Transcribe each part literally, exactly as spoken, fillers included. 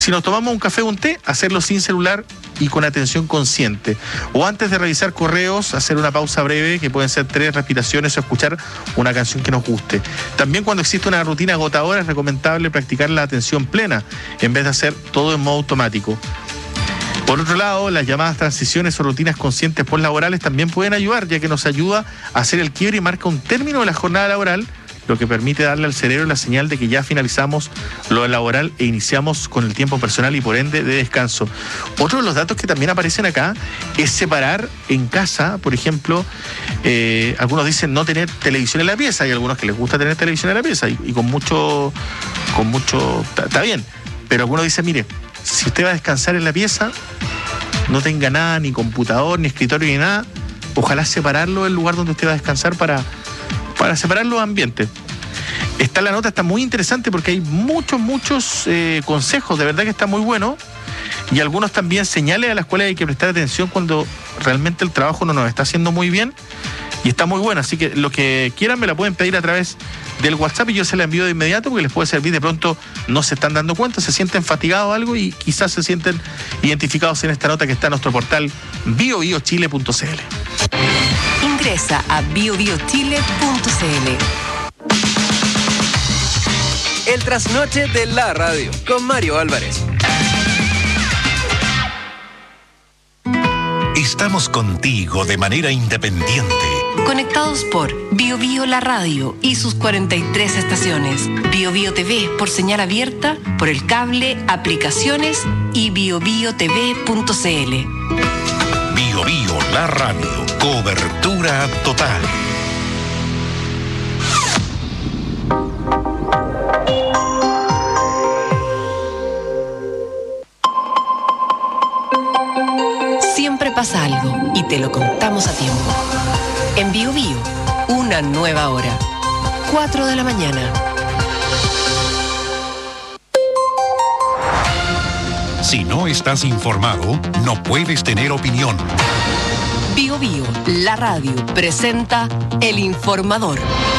Si nos tomamos un café o un té, hacerlo sin celular y con atención consciente. O antes de revisar correos, hacer una pausa breve, que pueden ser tres respiraciones, o escuchar una canción que nos guste. También cuando existe una rutina agotadora, es recomendable practicar la atención plena, en vez de hacer todo en modo automático. Por otro lado, las llamadas transiciones o rutinas conscientes postlaborales también pueden ayudar, ya que nos ayuda a hacer el quiebre y marca un término de la jornada laboral, lo que permite darle al cerebro la señal de que ya finalizamos lo laboral e iniciamos con el tiempo personal y por ende de descanso. Otro de los datos que también aparecen acá es separar en casa, por ejemplo, eh, algunos dicen no tener televisión en la pieza, hay algunos que les gusta tener televisión en la pieza y, y con mucho, con mucho, está bien, pero algunos dicen, mire, si usted va a descansar en la pieza, no tenga nada, ni computador, ni escritorio, ni nada, ojalá separarlo del lugar donde usted va a descansar para... para separar los ambientes. Está la nota, está muy interesante porque hay muchos, muchos eh, consejos, de verdad que está muy bueno, y algunos también señales a las cuales hay que prestar atención cuando realmente el trabajo no nos está haciendo muy bien, y está muy bueno, así que lo que quieran me la pueden pedir a través del WhatsApp y yo se la envío de inmediato porque les puede servir. De pronto no se están dando cuenta, se sienten fatigados o algo y quizás se sienten identificados en esta nota que está en nuestro portal bio bio chile punto c l. Ingresa a bio bio chile punto c l. El trasnoche de la radio con Mario Álvarez. Estamos contigo de manera independiente. Conectados por Bio Bio La Radio y sus cuarenta y tres estaciones. Bio Bio T V por señal abierta, por el cable, aplicaciones y bio bio t v punto c l. Bio Bio La Radio. Cobertura total. Siempre pasa algo y te lo contamos a tiempo. En Bio Bio, una nueva hora. cuatro de la mañana. Si no estás informado, no puedes tener opinión. Bio Bio, la radio, presenta El Informador.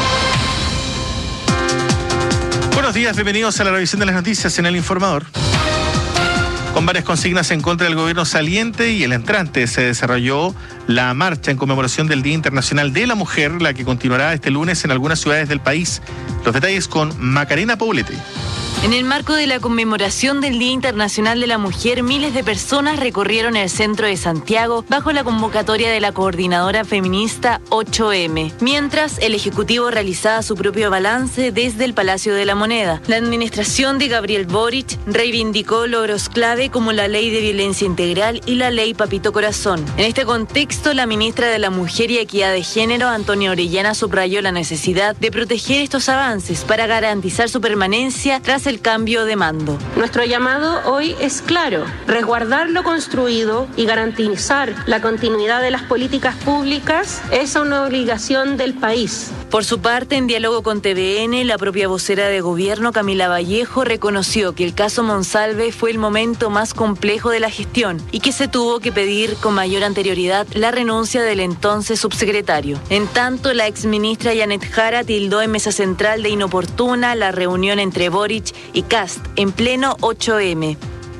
Buenos días, bienvenidos a la revisión de las noticias en El Informador. Con varias consignas en contra del gobierno saliente y el entrante, se desarrolló la marcha en conmemoración del Día Internacional de la Mujer, la que continuará este lunes en algunas ciudades del país. Los detalles con Macarena Poblete. En el marco de la conmemoración del Día Internacional de la Mujer, miles de personas recorrieron el centro de Santiago bajo la convocatoria de la coordinadora feminista ocho eme, mientras el Ejecutivo realizaba su propio balance desde el Palacio de la Moneda. La administración de Gabriel Boric reivindicó logros clave como la Ley de Violencia Integral y la Ley Papito Corazón. En este contexto, la ministra de la Mujer y Equidad de Género, Antonia Orellana, subrayó la necesidad de proteger estos avances para garantizar su permanencia tras el el cambio de mando. Nuestro llamado hoy es claro: resguardar lo construido y garantizar la continuidad de las políticas públicas es una obligación del país. Por su parte, en diálogo con T V N, la propia vocera de gobierno, Camila Vallejo, reconoció que el caso Monsalve fue el momento más complejo de la gestión y que se tuvo que pedir con mayor anterioridad la renuncia del entonces subsecretario. En tanto, la exministra Janet Jara tildó en mesa central de inoportuna la reunión entre Boric y Kast en pleno ocho eme.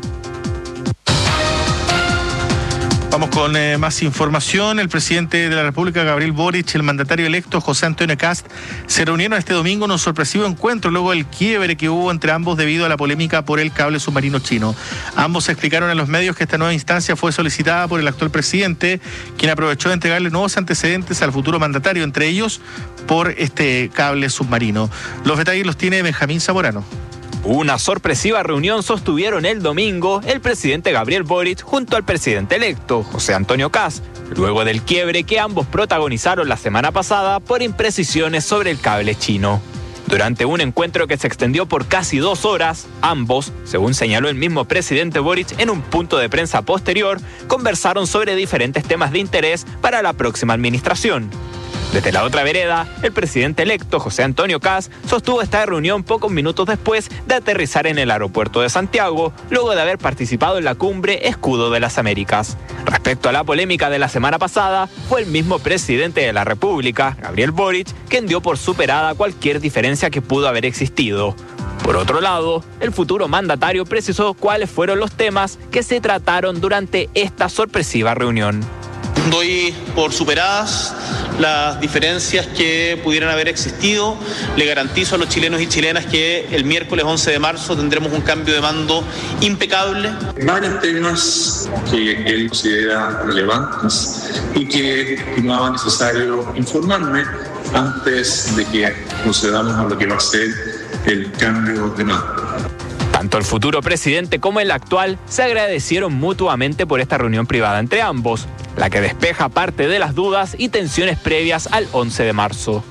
Vamos con eh, más información. El presidente de la República, Gabriel Boric, el mandatario electo, José Antonio Kast, se reunieron este domingo en un sorpresivo encuentro luego del quiebre que hubo entre ambos debido a la polémica por el cable submarino chino. Ambos explicaron a los medios que esta nueva instancia fue solicitada por el actual presidente, quien aprovechó de entregarle nuevos antecedentes al futuro mandatario, entre ellos por este cable submarino. Los detalles los tiene Benjamín Zamorano. Una sorpresiva reunión sostuvieron el domingo el presidente Gabriel Boric junto al presidente electo, José Antonio Kast, luego del quiebre que ambos protagonizaron la semana pasada por imprecisiones sobre el cable chino. Durante un encuentro que se extendió por casi dos horas, ambos, según señaló el mismo presidente Boric en un punto de prensa posterior, conversaron sobre diferentes temas de interés para la próxima administración. Desde la otra vereda, el presidente electo, José Antonio Kast, sostuvo esta reunión pocos minutos después de aterrizar en el aeropuerto de Santiago, luego de haber participado en la cumbre Escudo de las Américas. Respecto a la polémica de la semana pasada, fue el mismo presidente de la República, Gabriel Boric, quien dio por superada cualquier diferencia que pudo haber existido. Por otro lado, el futuro mandatario precisó cuáles fueron los temas que se trataron durante esta sorpresiva reunión. Doy por superadas las diferencias que pudieran haber existido. Le garantizo a los chilenos y chilenas que el miércoles once de marzo tendremos un cambio de mando impecable. Varios temas que él considera relevantes y que estimaba necesario informarme antes de que procedamos a lo que va a ser el cambio de mando. Tanto el futuro presidente como el actual se agradecieron mutuamente por esta reunión privada entre ambos, la que despeja parte de las dudas y tensiones previas al once de marzo.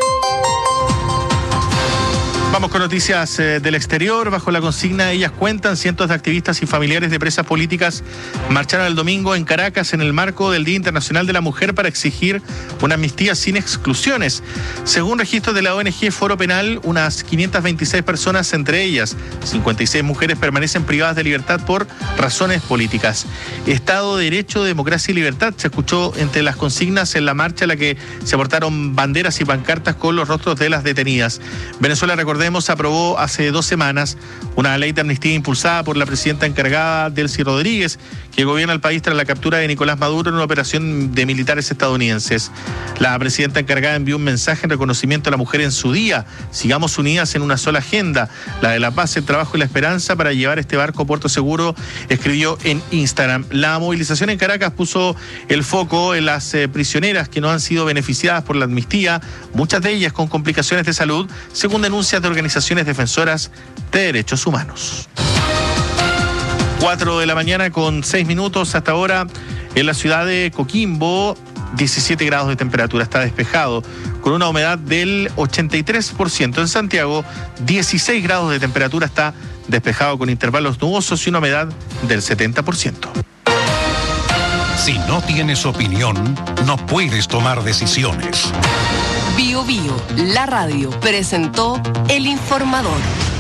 Vamos con noticias eh, del exterior. Bajo la consigna Ellas Cuentan, cientos de activistas y familiares de presas políticas marcharon el domingo en Caracas en el marco del Día Internacional de la Mujer para exigir una amnistía sin exclusiones. Según registros de la O N G Foro Penal, unas quinientas veintiséis personas, entre ellas cincuenta y seis mujeres, permanecen privadas de libertad por razones políticas. Estado de Derecho, Democracia y Libertad se escuchó entre las consignas en la marcha en la que se portaron banderas y pancartas con los rostros de las detenidas. Venezuela, recordemos, aprobó hace dos semanas una ley de amnistía impulsada por la presidenta encargada, Delcy Rodríguez, que gobierna el país tras la captura de Nicolás Maduro en una operación de militares estadounidenses. La presidenta encargada envió un mensaje en reconocimiento a la mujer en su día. Sigamos unidas en una sola agenda, la de la paz, el trabajo y la esperanza para llevar este barco a puerto seguro, escribió en Instagram. La movilización en Caracas puso el foco en las eh, prisioneras que no han sido beneficiadas por la amnistía, muchas de ellas con complicaciones de salud, según denuncias de organizaciones defensoras de derechos humanos. cuatro de la mañana con seis minutos hasta ahora en la ciudad de Coquimbo, diecisiete grados de temperatura, está despejado, con una humedad del ochenta y tres por ciento. En Santiago, dieciséis grados de temperatura, está despejado con intervalos nubosos y una humedad del setenta por ciento. Si no tienes opinión, no puedes tomar decisiones. Bio Bio, la radio, presentó El Informador.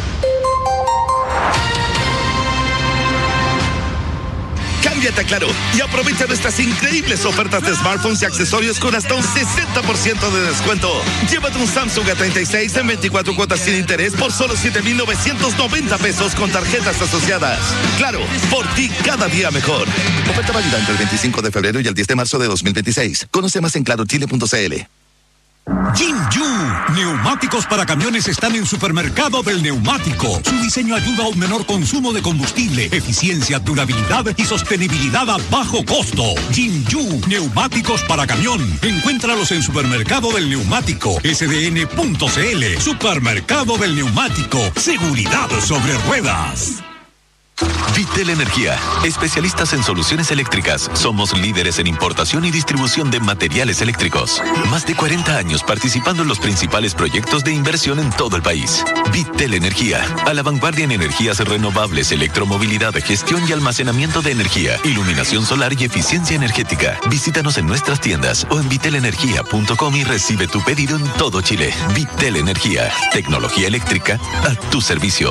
Cámbiate a Claro y aprovecha nuestras increíbles ofertas de smartphones y accesorios con hasta un sesenta por ciento de descuento. Llévate un Samsung A treinta y seis en veinticuatro cuotas sin interés por solo siete mil novecientos noventa pesos con tarjetas asociadas. Claro, por ti cada día mejor. Oferta válida entre el veinticinco de febrero y el diez de marzo de dos mil veintiséis. Conoce más en claro chile punto c l. Jinju, neumáticos para camiones están en Supermercado del Neumático. Su diseño ayuda a un menor consumo de combustible, eficiencia, durabilidad y sostenibilidad a bajo costo. Jinju, neumáticos para camión. Encuéntralos en Supermercado del Neumático, s d n punto c l. Supermercado del Neumático, seguridad sobre ruedas. Vitel Energía, especialistas en soluciones eléctricas. Somos líderes en importación y distribución de materiales eléctricos. Más de cuarenta años participando en los principales proyectos de inversión en todo el país. Vitel Energía, a la vanguardia en energías renovables, electromovilidad, gestión y almacenamiento de energía, iluminación solar y eficiencia energética. Visítanos en nuestras tiendas o en vitel energía punto com y recibe tu pedido en todo Chile. Vitel Energía, tecnología eléctrica a tu servicio.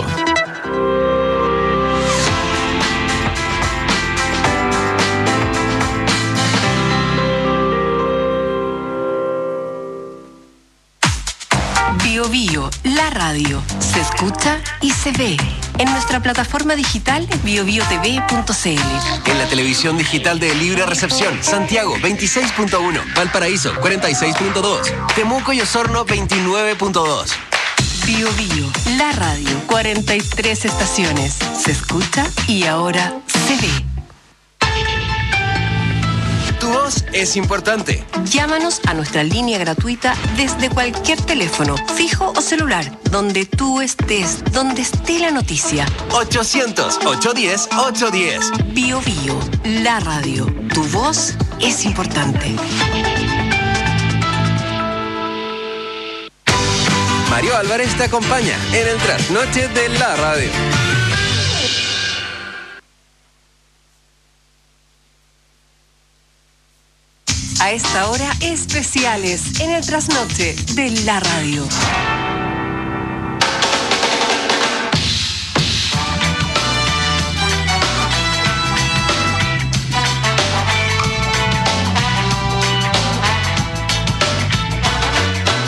Bio Bio, la radio, se escucha y se ve en nuestra plataforma digital bio bio t v punto c l. En la televisión digital de Libre Recepción, Santiago veintiséis punto uno, Valparaíso cuarenta y seis punto dos, Temuco y Osorno veintinueve punto dos. Bio Bio, la radio, cuarenta y tres estaciones, se escucha y ahora se ve. Tu voz es importante. Llámanos a nuestra línea gratuita desde cualquier teléfono, fijo o celular, donde tú estés, donde esté la noticia. ochocientos, ochocientos diez, ochocientos diez. Bio Bio, la radio. Tu voz es importante. Mario Álvarez te acompaña en el trasnoche de la radio. A esta hora, especiales en el trasnoche de la radio.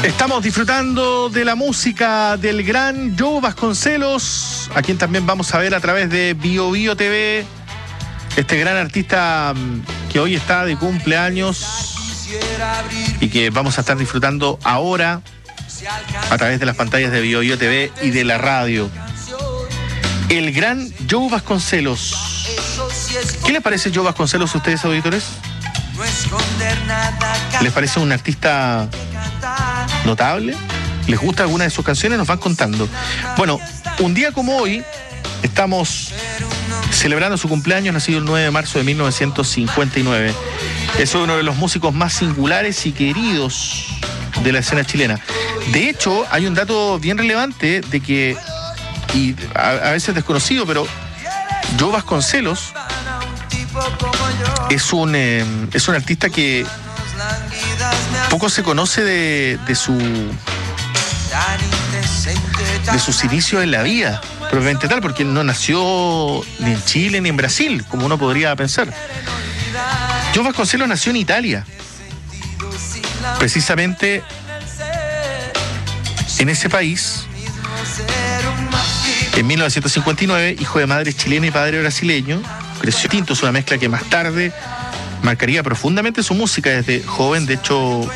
Estamos disfrutando de la música del gran Joe Vasconcelos, a quien también vamos a ver a través de Bio Bio T V. Este gran artista que hoy está de cumpleaños y que vamos a estar disfrutando ahora a través de las pantallas de Bio Bio T V y de la radio. El gran Joe Vasconcelos. ¿Qué les parece Joe Vasconcelos a ustedes, auditores? ¿Les parece un artista notable? ¿Les gusta alguna de sus canciones? Nos van contando. Bueno, un día como hoy estamos celebrando su cumpleaños, nacido el nueve de marzo de mil novecientos cincuenta y nueve. Es uno de los músicos más singulares y queridos de la escena chilena. De hecho, hay un dato bien relevante de que, y a, a veces desconocido, pero Joe Vasconcelos es un, eh, es un artista que poco se conoce de, de su de sus inicios en la vida propiamente tal, porque él no nació ni en Chile ni en Brasil, como uno podría pensar. Joe Vasconcelos nació en Italia, precisamente en ese país, en mil novecientos cincuenta y nueve, hijo de madre chilena y padre brasileño. Creció tinto, es una mezcla que más tarde marcaría profundamente su música desde joven. De hecho,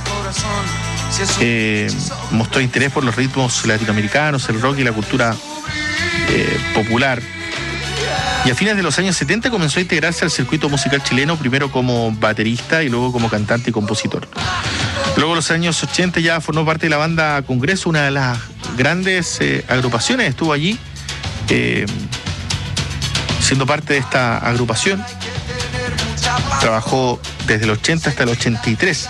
eh, mostró interés por los ritmos latinoamericanos, el rock y la cultura eh, popular. Y a fines de los años setenta comenzó a integrarse al circuito musical chileno, primero como baterista y luego como cantante y compositor. Luego en los años ochenta ya formó parte de la banda Congreso, una de las grandes eh, agrupaciones. Estuvo allí eh, siendo parte de esta agrupación. Trabajó desde el ochenta hasta el ochenta y tres.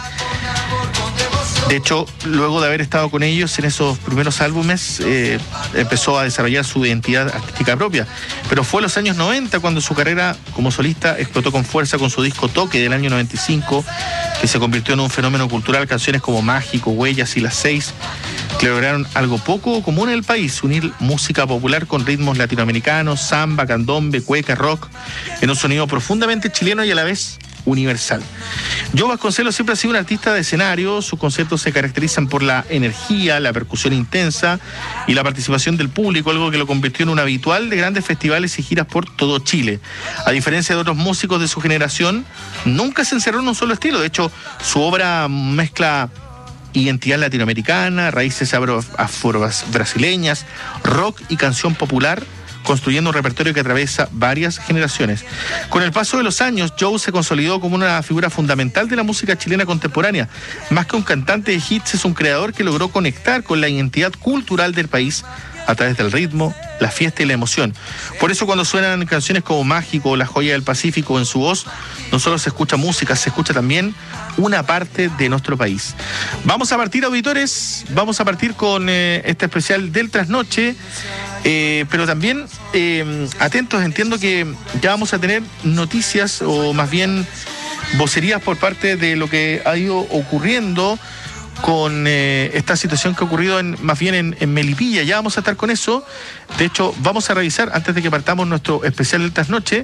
De hecho, luego de haber estado con ellos en esos primeros álbumes, eh, empezó a desarrollar su identidad artística propia. Pero fue en los años noventa cuando su carrera como solista explotó con fuerza con su disco Toque del año noventa y cinco, que se convirtió en un fenómeno cultural. Canciones como Mágico, Huellas y Las Seis que lograron algo poco común en el país: unir música popular con ritmos latinoamericanos, samba, candombe, cueca, rock, en un sonido profundamente chileno y a la vez universal. Joe Vasconcelos siempre ha sido un artista de escenario. Sus conciertos se caracterizan por la energía, la percusión intensa y la participación del público, algo que lo convirtió en un habitual de grandes festivales y giras por todo Chile. A diferencia de otros músicos de su generación, nunca se encerró en un solo estilo. De hecho, su obra mezcla identidad latinoamericana, raíces afro-brasileñas, rock y canción popular, construyendo un repertorio que atraviesa varias generaciones. Con el paso de los años, Joe se consolidó como una figura fundamental de la música chilena contemporánea. Más que un cantante de hits, es un creador que logró conectar con la identidad cultural del país a través del ritmo, la fiesta y la emoción. Por eso cuando suenan canciones como Mágico o La Joya del Pacífico en su voz, no solo se escucha música, se escucha también una parte de nuestro país. Vamos a partir, auditores, vamos a partir con eh, este especial del Trasnoche, eh, pero también eh, atentos, entiendo que ya vamos a tener noticias o más bien vocerías por parte de lo que ha ido ocurriendo con eh, esta situación que ha ocurrido en, más bien en, en Melipilla. Ya vamos a estar con eso. De hecho, vamos a revisar, antes de que partamos nuestro especial del Trasnoche,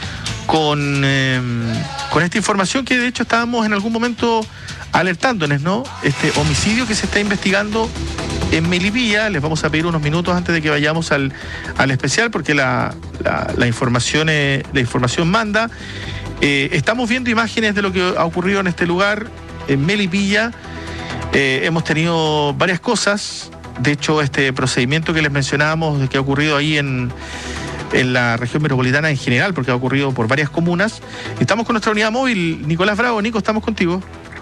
con, eh, con esta información que de hecho estábamos en algún momento alertándoles, ¿no? Este homicidio que se está investigando en Melipilla. Les vamos a pedir unos minutos antes de que vayamos al, al especial, porque la, la, la, información, eh, la información manda. Eh, estamos viendo imágenes de lo que ha ocurrido en este lugar, en Melipilla. Eh, hemos tenido varias cosas. De hecho, este procedimiento que les mencionábamos, que ha ocurrido ahí en, en la región metropolitana en general, porque ha ocurrido por varias comunas. Estamos con nuestra unidad móvil, Nicolás Bravo. Nico, estamos contigo.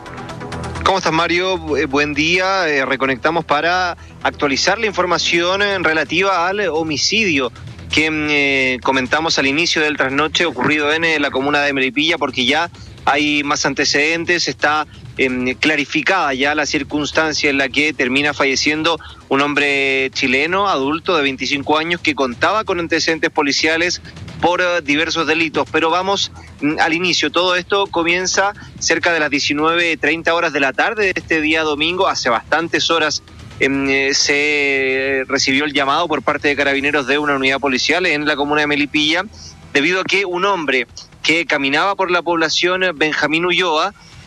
¿Cómo estás, Mario? Eh, buen día. Eh, reconectamos para actualizar la información eh, relativa al homicidio que eh, comentamos al inicio del trasnoche ocurrido en eh, la comuna de Melipilla, porque ya hay más antecedentes. Está eh, clarificada ya la circunstancia en la que termina falleciendo un hombre chileno, adulto de veinticinco años, que contaba con antecedentes policiales por uh, diversos delitos. Pero vamos mm, al inicio. Todo esto comienza cerca de las diecinueve treinta horas de la tarde de este día domingo. Hace bastantes horas eh, se recibió el llamado por parte de carabineros de una unidad policial en la comuna de Melipilla, debido a que un hombre que caminaba por la población Benjamín Ulloa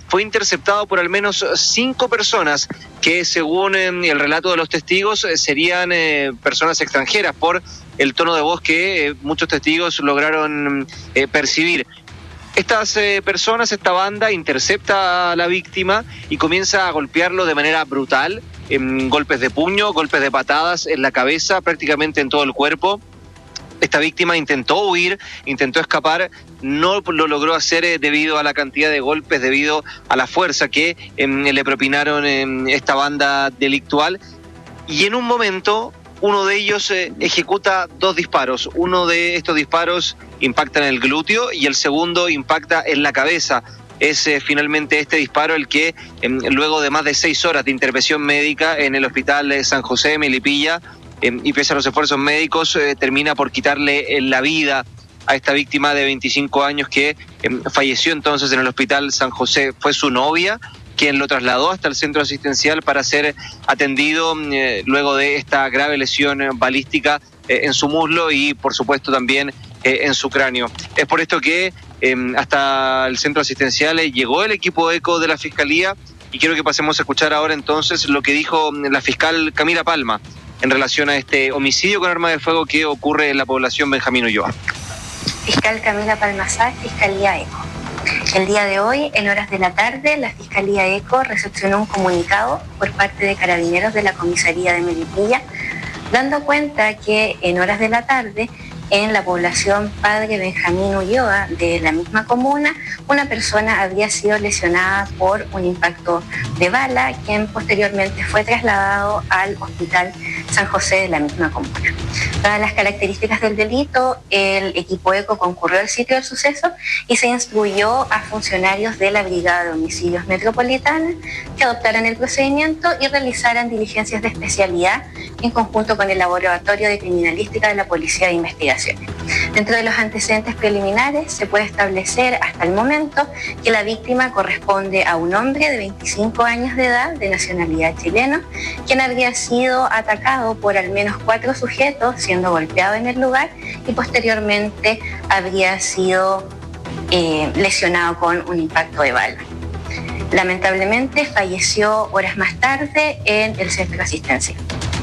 fue interceptado por al menos cinco personas que, según eh, el relato de los testigos, eh, serían eh, personas extranjeras por el tono de voz que eh, muchos testigos lograron eh, percibir. Estas eh, personas, esta banda, intercepta a la víctima y comienza a golpearlo de manera brutal, en golpes de puño, golpes de patadas en la cabeza, prácticamente en todo el cuerpo. Esta víctima intentó huir, intentó escapar, no lo logró hacer eh, debido a la cantidad de golpes, debido a la fuerza que eh, le propinaron eh, esta banda delictual. Y en un momento, uno de ellos eh, ejecuta dos disparos. Uno de estos disparos impacta en el glúteo y el segundo impacta en la cabeza. Es eh, finalmente este disparo el que, eh, luego de más de seis horas de intervención médica en el hospital de San José de Melipilla, eh, y pese a los esfuerzos médicos, eh, termina por quitarle eh, la vida a esta víctima de veinticinco años que eh, falleció entonces en el hospital San José. Fue su novia quien lo trasladó hasta el centro asistencial para ser atendido eh, luego de esta grave lesión balística eh, en su muslo y, por supuesto, también eh, en su cráneo. Es por esto que eh, hasta el centro asistencial eh, llegó el equipo ECO de la Fiscalía, y quiero que pasemos a escuchar ahora entonces lo que dijo la fiscal Camila Palma en relación a este homicidio con arma de fuego que ocurre en la población Benjamín Ulloa. Fiscal Camila Palmasar, Fiscalía ECO. El día de hoy, en horas de la tarde, la Fiscalía ECO recepcionó un comunicado por parte de Carabineros de la Comisaría de Melipilla, dando cuenta que en horas de la tarde, en la población Padre Benjamín Ulloa de la misma comuna, una persona habría sido lesionada por un impacto de bala, quien posteriormente fue trasladado al hospital San José de la misma comuna. Dadas las características del delito, el equipo ECO concurrió al sitio del suceso y se instruyó a funcionarios de la Brigada de Homicidios Metropolitana que adoptaran el procedimiento y realizaran diligencias de especialidad en conjunto con el Laboratorio de Criminalística de la Policía de Investigaciones. Dentro de los antecedentes preliminares se puede establecer hasta el momento que la víctima corresponde a un hombre de veinticinco años de edad, de nacionalidad chilena, quien habría sido atacado por al menos cuatro sujetos, siendo golpeado en el lugar, y posteriormente habría sido eh, lesionado con un impacto de bala. Lamentablemente falleció horas más tarde en el centro asistencial.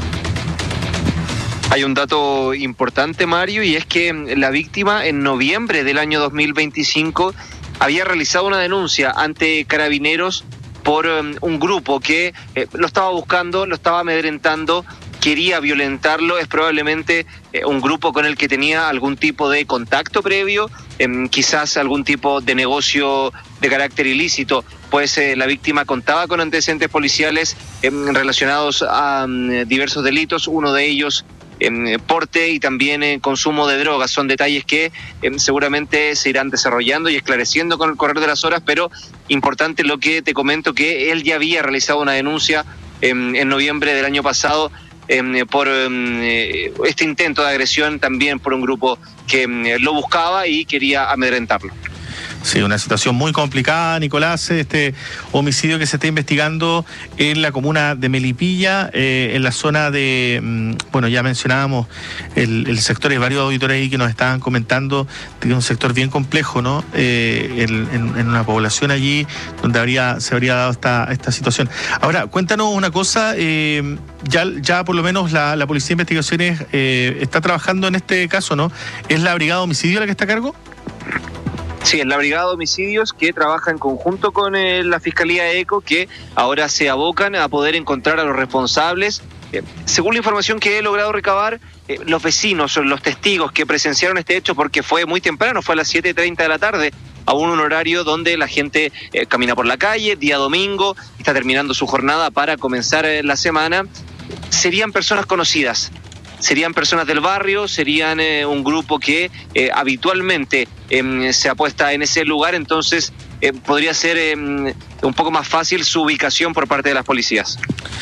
Hay un dato importante, Mario, y es que la víctima en noviembre del año dos mil veinticinco había realizado una denuncia ante Carabineros por um, un grupo que eh, lo estaba buscando, lo estaba amedrentando, quería violentarlo. Es probablemente eh, un grupo con el que tenía algún tipo de contacto previo, eh, quizás algún tipo de negocio de carácter ilícito, pues eh, la víctima contaba con antecedentes policiales eh, relacionados a um, diversos delitos, uno de ellos en porte y también en consumo de drogas. Son detalles que eh, seguramente se irán desarrollando y esclareciendo con el correr de las horas, pero importante lo que te comento, que él ya había realizado una denuncia eh, en noviembre del año pasado eh, por eh, este intento de agresión, también por un grupo que eh, lo buscaba y quería amedrentarlo. Sí, una situación muy complicada, Nicolás, este homicidio que se está investigando en la comuna de Melipilla, eh, en la zona de, bueno, ya mencionábamos el, el sector, hay varios auditores ahí que nos estaban comentando que es un sector bien complejo, ¿no? Eh, en, en, en una población allí donde habría, se habría dado esta, esta situación. Ahora, cuéntanos una cosa, eh, ya, ya por lo menos la, la Policía de Investigaciones eh, está trabajando en este caso, ¿no? ¿Es la Brigada de Homicidio la que está a cargo? Sí, es la Brigada de Homicidios que trabaja en conjunto con eh, la Fiscalía ECO, que ahora se abocan a poder encontrar a los responsables. Eh, según la información que he logrado recabar, eh, los vecinos, los testigos que presenciaron este hecho, porque fue muy temprano, fue a las siete treinta de la tarde, aún un horario donde la gente eh, camina por la calle, día domingo, está terminando su jornada para comenzar eh, la semana, serían personas conocidas. Serían personas del barrio, serían eh, un grupo que eh, habitualmente eh, se apuesta en ese lugar, entonces eh, podría ser eh, un poco más fácil su ubicación por parte de las policías.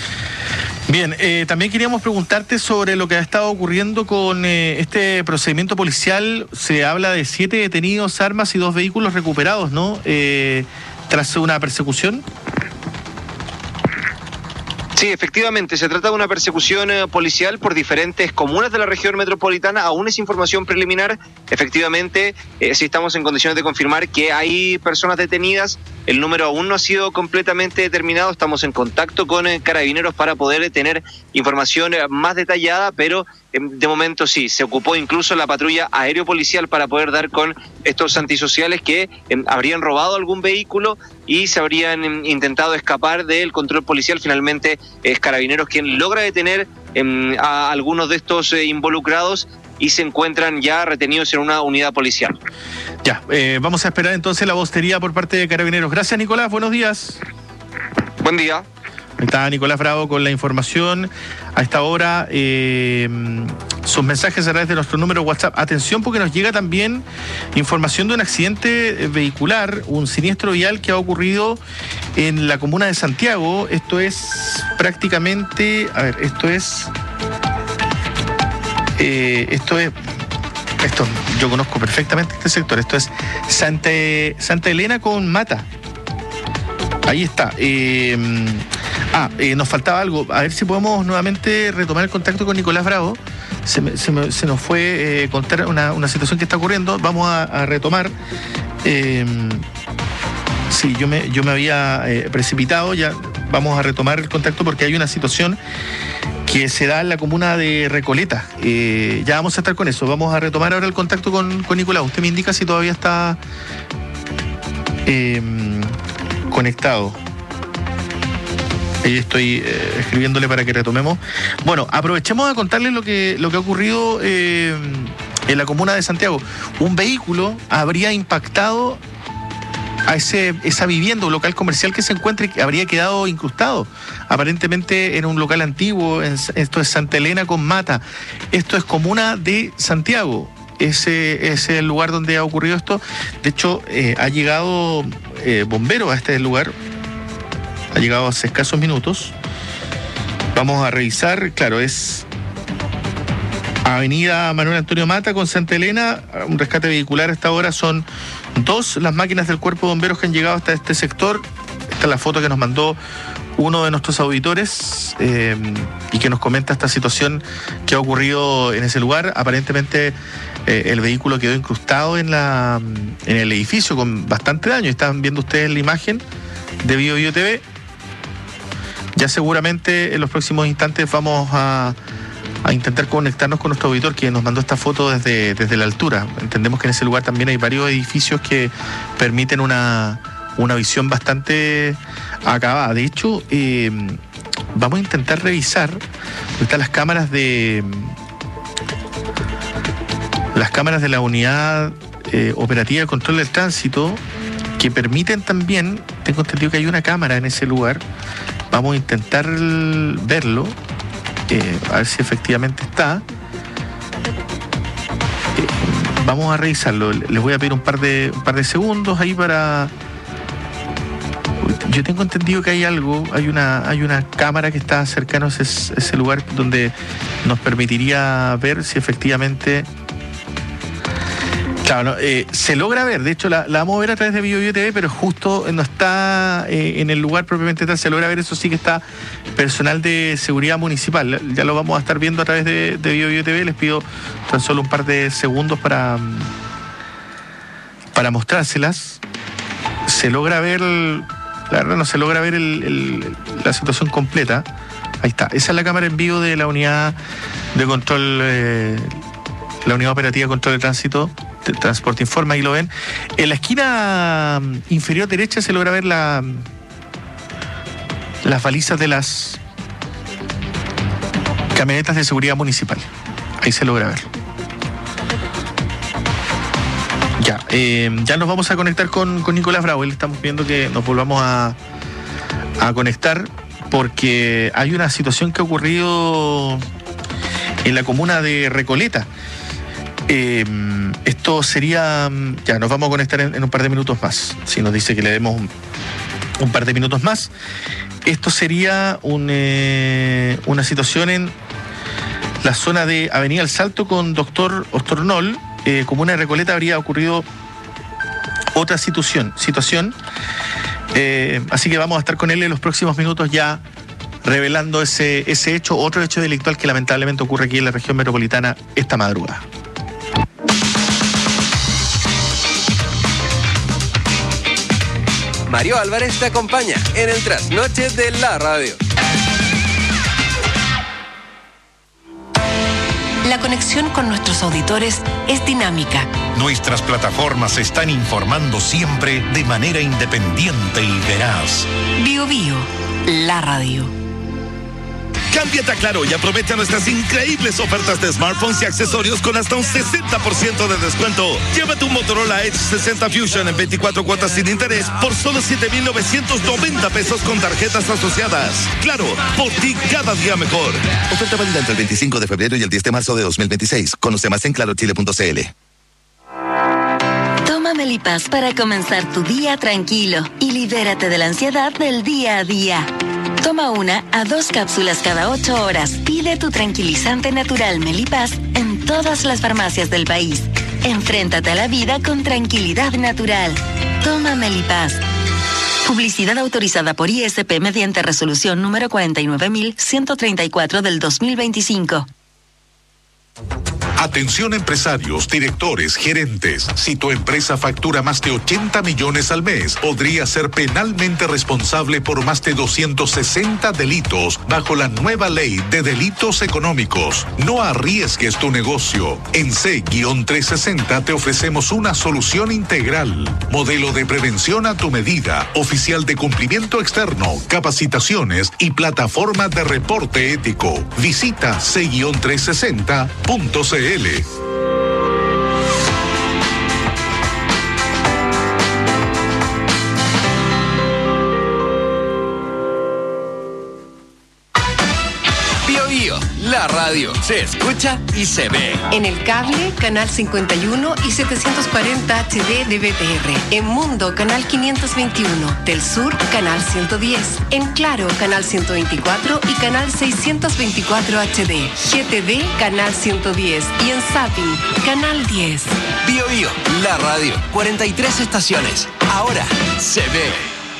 Bien, eh, también queríamos preguntarte sobre lo que ha estado ocurriendo con eh, este procedimiento policial. Se habla de siete detenidos, armas y dos vehículos recuperados, ¿no? Eh, tras una persecución. Sí, efectivamente, se trata de una persecución eh, policial por diferentes comunas de la región metropolitana. Aún es información preliminar. Efectivamente, eh, sí estamos en condiciones de confirmar que hay personas detenidas el número aún no ha sido completamente determinado. Estamos en contacto con eh, Carabineros para poder tener información eh, más detallada, pero eh, de momento sí, se ocupó incluso la patrulla aéreo policial para poder dar con estos antisociales que eh, habrían robado algún vehículo y se habrían eh, intentado escapar del control policial. Finalmente es Carabineros quien logra detener eh, a algunos de estos eh, involucrados y se encuentran ya retenidos en una unidad policial. Ya, eh, vamos a esperar entonces la vocería por parte de Carabineros. Gracias, Nicolás, buenos días. Buen día. Ahí está Nicolás Bravo con la información. A esta hora, eh, sus mensajes a través de nuestro número WhatsApp. Atención, porque nos llega también información de un accidente vehicular, un siniestro vial que ha ocurrido en la comuna de Santiago. Esto es prácticamente, a ver, esto es... Eh, esto es, esto yo conozco perfectamente este sector, esto es Santa, Santa Elena con Mata. Ahí está. Eh, ah, eh, nos faltaba algo, a ver si podemos nuevamente retomar el contacto con Nicolás Bravo. Se, me, se, me, se nos fue eh, contar una, una situación que está ocurriendo, vamos a, a retomar. Eh, sí, yo me, yo me había eh, precipitado, ya vamos a retomar el contacto porque hay una situación que se da en la comuna de Recoleta. Eh, ya vamos a estar con eso. Vamos a retomar ahora el contacto con, con Nicolás. Usted me indica si todavía está eh, conectado. Ahí estoy eh, escribiéndole para que retomemos. Bueno, aprovechemos a contarles lo que, lo que ha ocurrido eh, en la comuna de Santiago. Un vehículo habría impactado a ese, esa vivienda, un local comercial que se encuentra y que habría quedado incrustado aparentemente en un local antiguo. En, esto es Santa Elena con Mata, esto es comuna de Santiago. Ese es el lugar donde ha ocurrido esto. De hecho, eh, ha llegado eh, bomberos a este lugar, ha llegado hace escasos minutos. Vamos a revisar, claro, es Avenida Manuel Antonio Mata con Santa Elena. Un rescate vehicular a esta hora. Son dos las máquinas del cuerpo de bomberos que han llegado hasta este sector. Esta es la foto que nos mandó uno de nuestros auditores eh, y que nos comenta esta situación que ha ocurrido en ese lugar. Aparentemente eh, el vehículo quedó incrustado en la en el edificio con bastante daño. Están viendo ustedes la imagen de Bio Bio T V. Ya seguramente en los próximos instantes vamos a a intentar conectarnos con nuestro auditor que nos mandó esta foto desde, desde la altura. Entendemos que en ese lugar también hay varios edificios que permiten una, una visión bastante acabada. De hecho, eh, vamos a intentar revisar dónde están las cámaras de las cámaras de la unidad eh, operativa de control del tránsito que permiten también, tengo entendido que hay una cámara en ese lugar. Vamos a intentar verlo. Eh, a ver si efectivamente está. Eh, vamos a revisarlo. Les voy a pedir un par de un par de segundos ahí para. Yo tengo entendido que hay algo, hay una hay una cámara que está cercano a ese, ese lugar donde nos permitiría ver si efectivamente. Claro, no, eh, se logra ver, de hecho la, la vamos a ver a través de Bio Bio T V, pero justo no está eh, en el lugar propiamente tal, se logra ver, eso sí que está personal de seguridad municipal, ya lo vamos a estar viendo a través de, de Bio Bio T V, les pido tan solo un par de segundos para, para mostrárselas. Se logra ver, la verdad no se logra ver el, el, la situación completa, ahí está, esa es la cámara en vivo de la unidad de control, eh, la unidad operativa de control de tránsito. Transporte Informa, ahí lo ven. En la esquina inferior derecha se logra ver la, las balizas de las camionetas de seguridad municipal. Ahí se logra ver. Ya, eh, ya nos vamos a conectar con, con Nicolás Bravo. Él estamos viendo que nos volvamos a, a conectar porque hay una situación que ha ocurrido en la comuna de Recoleta. Eh, esto sería, ya nos vamos a conectar en, en un par de minutos más, si nos dice que le demos un, un par de minutos más. Esto sería un, eh, una situación en la zona de Avenida El Salto con Doctor Ostornol, eh, comuna de Recoleta. Habría ocurrido otra situación, situación eh, así que vamos a estar con él en los próximos minutos ya revelando ese, ese hecho, otro hecho delictual que lamentablemente ocurre aquí en la región metropolitana esta madrugada. Mario Álvarez te acompaña en el trasnoche de la radio. La conexión con nuestros auditores es dinámica. Nuestras plataformas están informando siempre de manera independiente y veraz. Bio Bio, la radio. Cámbiate a Claro y aprovecha nuestras increíbles ofertas de smartphones y accesorios con hasta un sesenta por ciento de descuento. Llévate un Motorola Edge sesenta Fusion en veinticuatro cuotas sin interés por solo siete mil novecientos noventa pesos con tarjetas asociadas. Claro, por ti cada día mejor. Oferta válida entre el veinticinco de febrero y el diez de marzo de dos mil veintiséis. Conoce más en claro chile punto c l. Toma Melipaz para comenzar tu día tranquilo y libérate de la ansiedad del día a día. Toma una a dos cápsulas cada ocho horas. Pide tu tranquilizante natural Melipaz en todas las farmacias del país. Enfréntate a la vida con tranquilidad natural. Toma Melipaz. Publicidad autorizada por I S P mediante resolución número cuarenta y nueve mil ciento treinta y cuatro del dos mil veinticinco. Atención empresarios, directores, gerentes. Si tu empresa factura más de ochenta millones al mes, podría ser penalmente responsable por más de doscientos sesenta delitos bajo la nueva ley de delitos económicos. No arriesgues tu negocio. En C trescientos sesenta te ofrecemos una solución integral. Modelo de prevención a tu medida, oficial de cumplimiento externo, capacitaciones y plataforma de reporte ético. Visita C trescientos sesenta punto c l. Bio Bio, la radio, se escucha y se ve. En el cable, canal cincuenta y uno y setecientos cuarenta H D de B T R. En Mundo, canal quinientos veintiuno. Del Sur, canal ciento diez. En Claro, canal ciento veinticuatro y canal seiscientos veinticuatro H D. G T V, canal ciento diez. Y en Zapping, canal diez. Bio Bio, la radio, cuarenta y tres estaciones. Ahora se ve.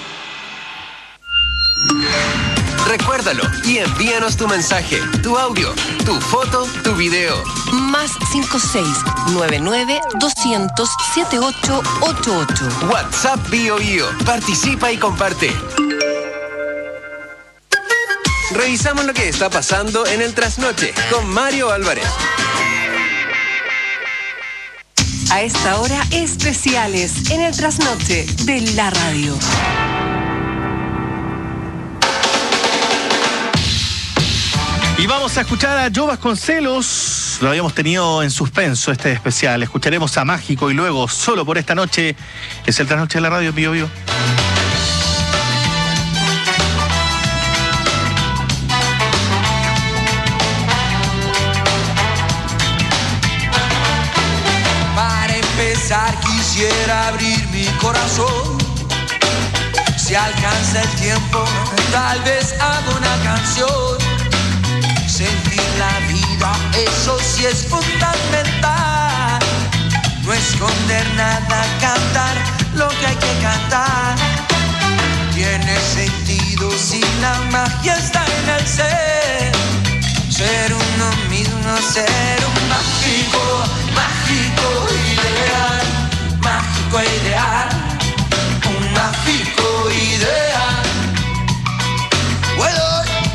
Recuérdalo y envíanos tu mensaje, tu audio, tu foto, tu video. Más cinco seis nueve nueve doscientos setenta y ocho ochenta y ocho. WhatsApp Bio Bio. Participa y comparte. Revisamos lo que está pasando en el trasnoche con Mario Álvarez. A esta hora, especiales en el trasnoche de la radio. Y vamos a escuchar a Joe Vasconcelos. Lo habíamos tenido en suspenso este especial. Escucharemos a Mágico y luego, solo por esta noche, es el trasnoche de la radio Bio Bio. Para empezar quisiera abrir mi corazón. Si alcanza el tiempo, tal vez hago una canción. Sentir la vida, eso sí es fundamental. No esconder nada, cantar lo que hay que cantar. Tiene sentido si la magia está en el ser. Ser uno mismo, ser un mágico, mágico ideal. Mágico ideal, un mágico ideal. Bueno.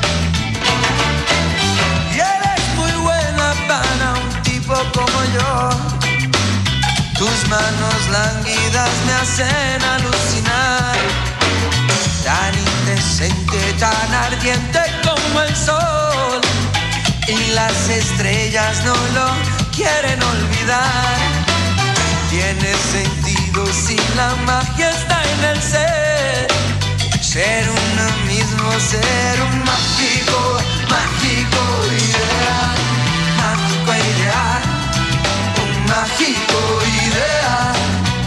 Como yo, tus manos lánguidas me hacen alucinar. Tan indecente, tan ardiente como el sol. Y las estrellas no lo quieren olvidar. Tiene sentido si la magia está en el ser. Ser uno mismo, ser un mágico, mágico ideal. Mágico ideal, un mágico ideal.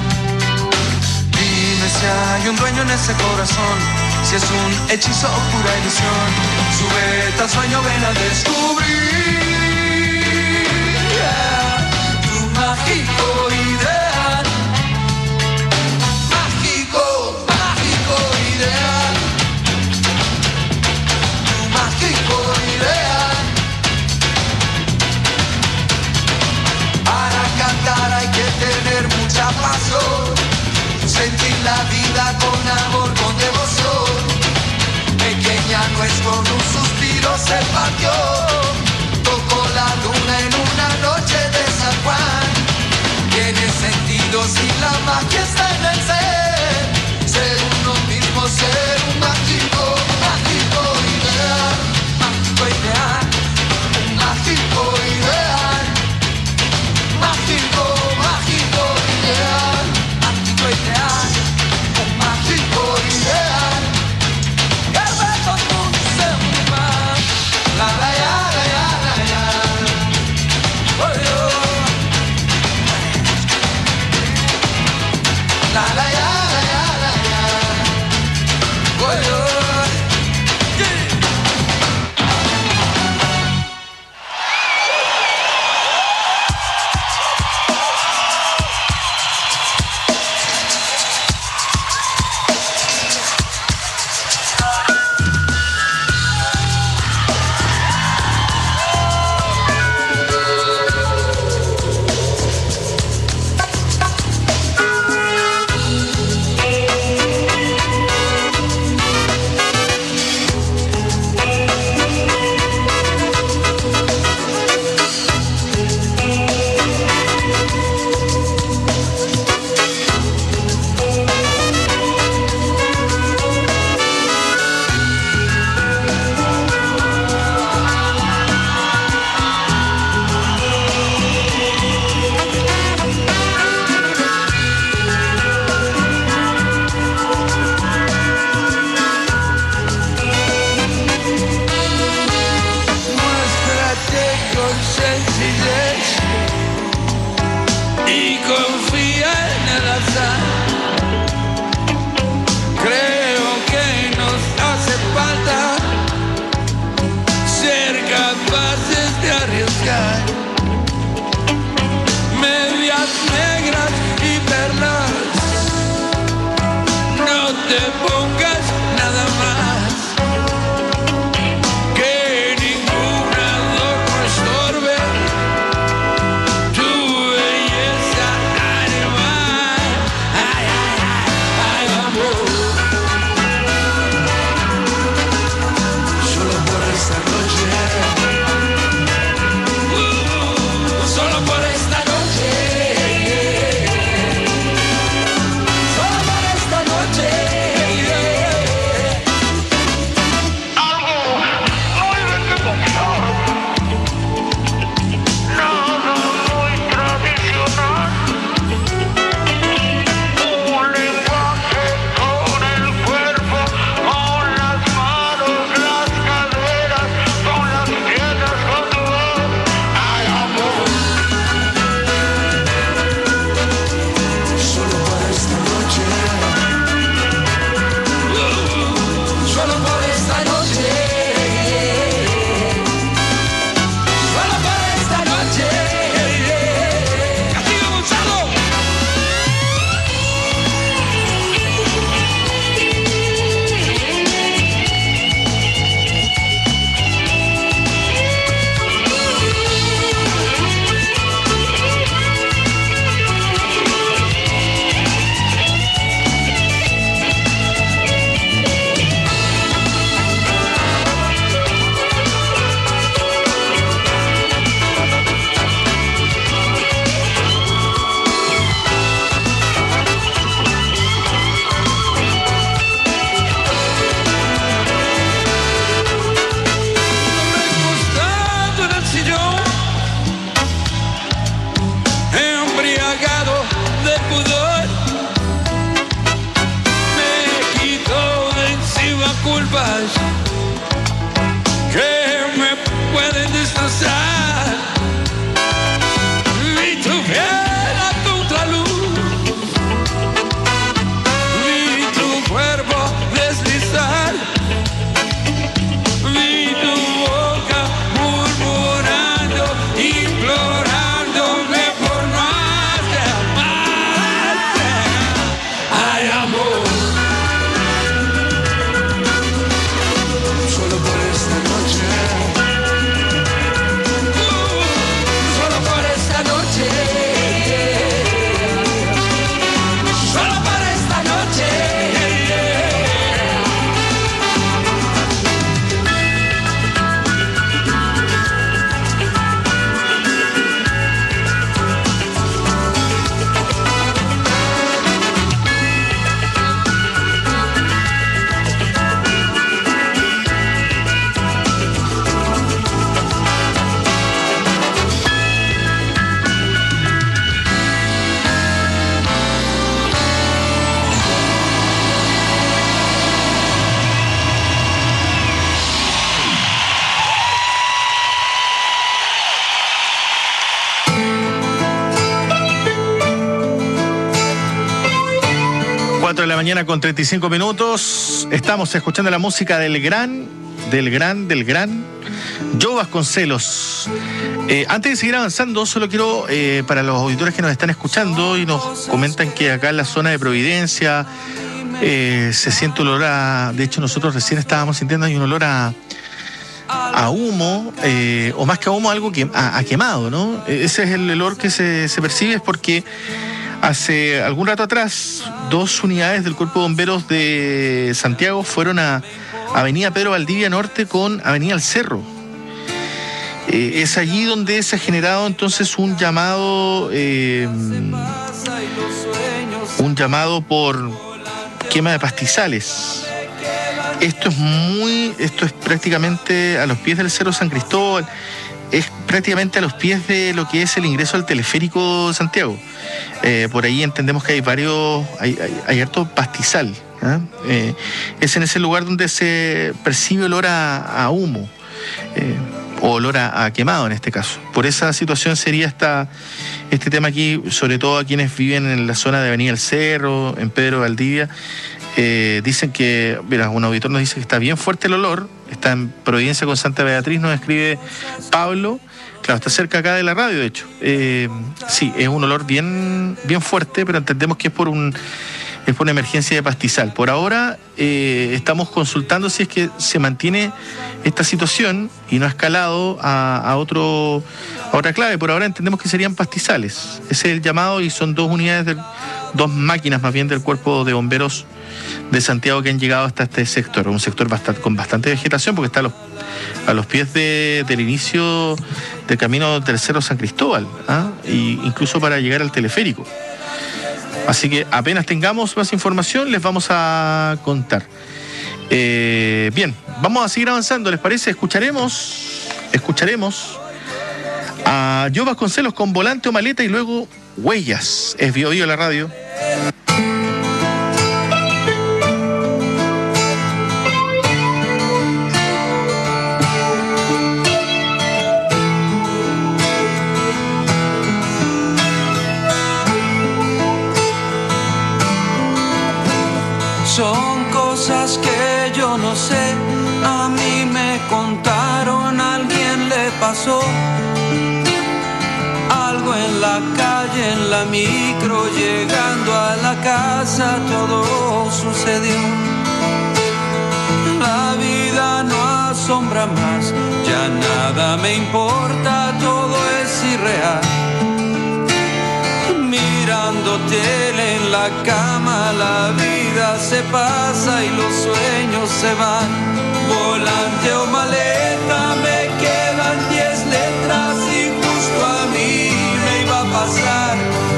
Dime si hay un dueño en ese corazón, si es un hechizo o pura ilusión. Súbete al sueño, ven a descubrir, yeah, tu mágico ideal. Mágico, mágico ideal. Tu mágico ideal. Hay que tener mucha pasión, sentir la vida con amor. La magia está en el ser, ser uno mismo, ser un mágico, mágico ideal, mágico ideal, un mágico ideal, mágico, mágico ideal, mágico ideal, un mágico ideal, que ve todo el mundo se anima, la la ya, la ya, la ya, oh yo. La la ya, la ya, la ya, oh yo. Otra de la mañana con treinta y cinco minutos. Estamos escuchando la música del gran, del gran, del gran Joe Vasconcelos. Eh, antes de seguir avanzando, solo quiero, eh, para los auditores que nos están escuchando y nos comentan que acá en la zona de Providencia eh, se siente olor a... De hecho, nosotros recién estábamos sintiendo hay un olor a... a humo, eh, o más que a humo, algo que, a, a quemado, ¿no? Ese es el olor que se, se percibe, es porque hace algún rato atrás dos unidades del Cuerpo de Bomberos de Santiago fueron a Avenida Pedro Valdivia Norte con Avenida El Cerro. Eh, es allí donde se ha generado entonces un llamado, eh, un llamado por quema de pastizales. Esto es muy, esto es prácticamente a los pies del Cerro San Cristóbal, es prácticamente a los pies de lo que es el ingreso al teleférico de Santiago. Eh, por ahí entendemos que hay varios, hay, hay, hay harto pastizal. ¿eh? Eh, es en ese lugar donde se percibe olor a, a humo, eh, o olor a, a quemado en este caso. Por esa situación sería esta, este tema aquí, sobre todo a quienes viven en la zona de Avenida El Cerro, en Pedro Valdivia. Eh, dicen que, mira, un auditor nos dice que está bien fuerte el olor, está en Providencia con Santa Beatriz, nos escribe Pablo, claro, está cerca acá de la radio, de hecho. Eh, sí, es un olor bien, bien fuerte, pero entendemos que es por un es por una emergencia de pastizal. Por ahora eh, estamos consultando si es que se mantiene esta situación y no ha escalado a, a, otro, a otra clave. Por ahora entendemos que serían pastizales. Ese es el llamado y son dos unidades, del, dos máquinas más bien del Cuerpo de Bomberos de Santiago que han llegado hasta este sector, un sector bastante, con bastante vegetación porque está a los, a los pies de, del inicio del camino del Cerro San Cristóbal, ¿ah? Y incluso para llegar al teleférico. Así que apenas tengamos más información les vamos a contar. Eh, bien, vamos a seguir avanzando, ¿les parece? Escucharemos, escucharemos a Joe Vasconcelos con Volante o Maleta y luego Huellas. Es Bio Bio la radio. Son cosas que yo no sé, a mí me contaron, a alguien le pasó. Algo en la calle, en la micro, llegando a la casa, todo sucedió. La vida no asombra más, ya nada me importa, todo es irreal. Mirando tele en la cama, la vida se pasa y los sueños se van. Volante o maleta, me quedan diez letras y justo a mí me iba a pasar.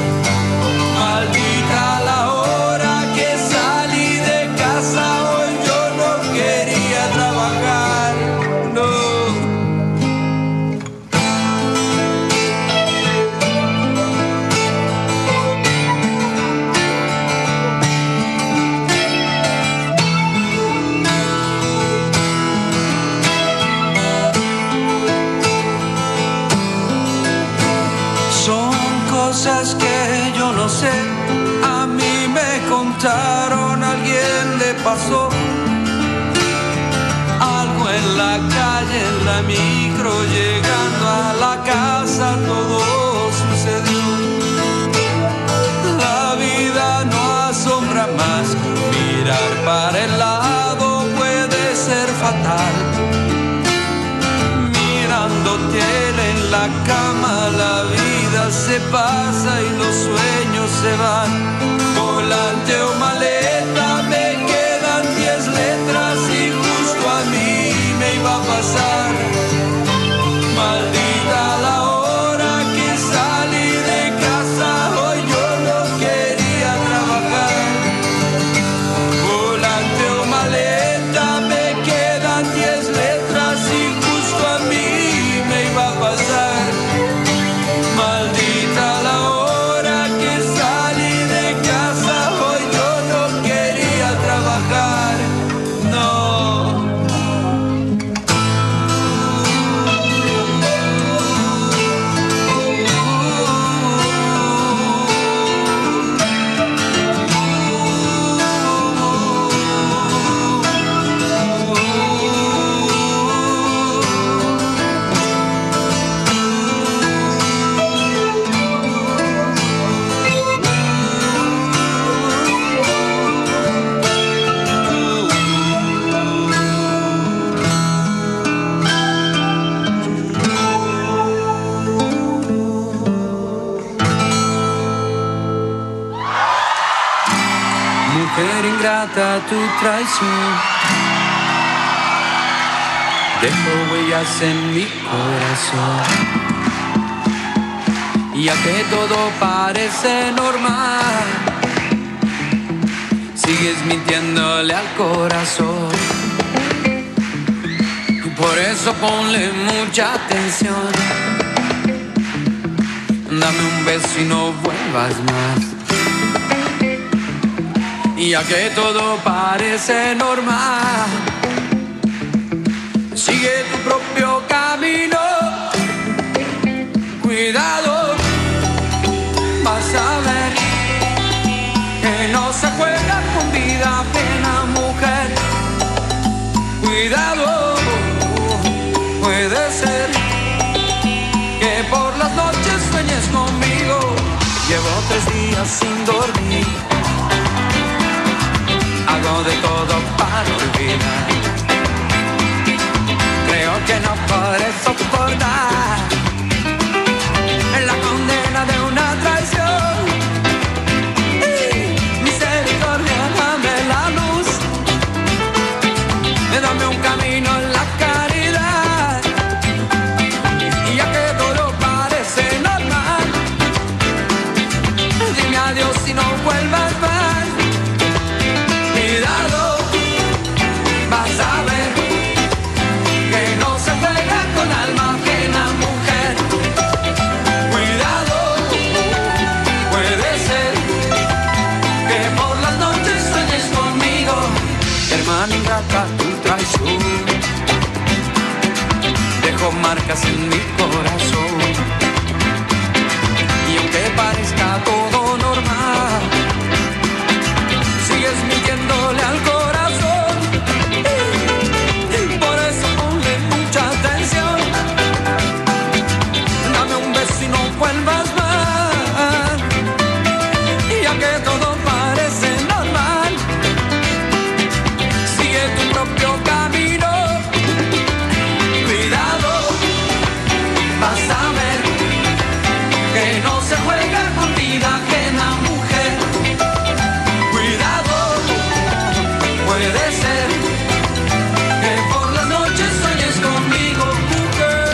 Maldita la hora que salí de casa, hoy yo no quería trabajar, no. Cosas que yo no sé, a mí me contaron, a alguien le pasó. Algo en la calle, en la micro, llegando a la casa, todo sucedió. La vida no asombra más, mirar para el lado puede ser fatal. Mirando tele en la cama, la vida se pasa y los sueños se van. Volante o maleta, me quedan diez letras y justo a mí me iba a pasar. Maldita la hora que salí de casa, hoy yo no quería trabajar. Volante o maleta, me quedan diez letras y justo a mí me iba a pasar. Maldita la hora que salí de Mujer ingrata, tu traición dejó huellas en mi corazón. Ya que todo parece normal, sigues mintiéndole al corazón. Por eso ponle mucha atención. Dame un beso y no vuelvas más. Ya que todo parece normal, sigue tu propio camino. Cuidado, vas a ver que no se juega con vida ajena, mujer. Cuidado, puede ser que por las noches sueñes conmigo. Llevo tres días sin dormir, hago de todo para olvidar. Creo que no podré soportar la condena de una traición. Misericordia, dame la luz, dame un camino en la caridad. Y ya que todo parece normal, dime adiós y no vuelvas más. Cuidado, vas a ver que no se juega con alma ajena, mujer. Cuidado, puede ser que por las noches sueñes conmigo. Hermana ingrata, tu traición dejó marcas en mi corazón. Y aunque parezca todo normal, sigues mintiéndole al corazón. Por eso ponle mucha atención. Dame un beso y no vuelvas más. Ya que todo parece normal, sigue tu propio camino. Cuidado, vas a ver que no se juega con vida ajena, mujer. Cuidado, puede ser que por las noches sueñes conmigo, mujer.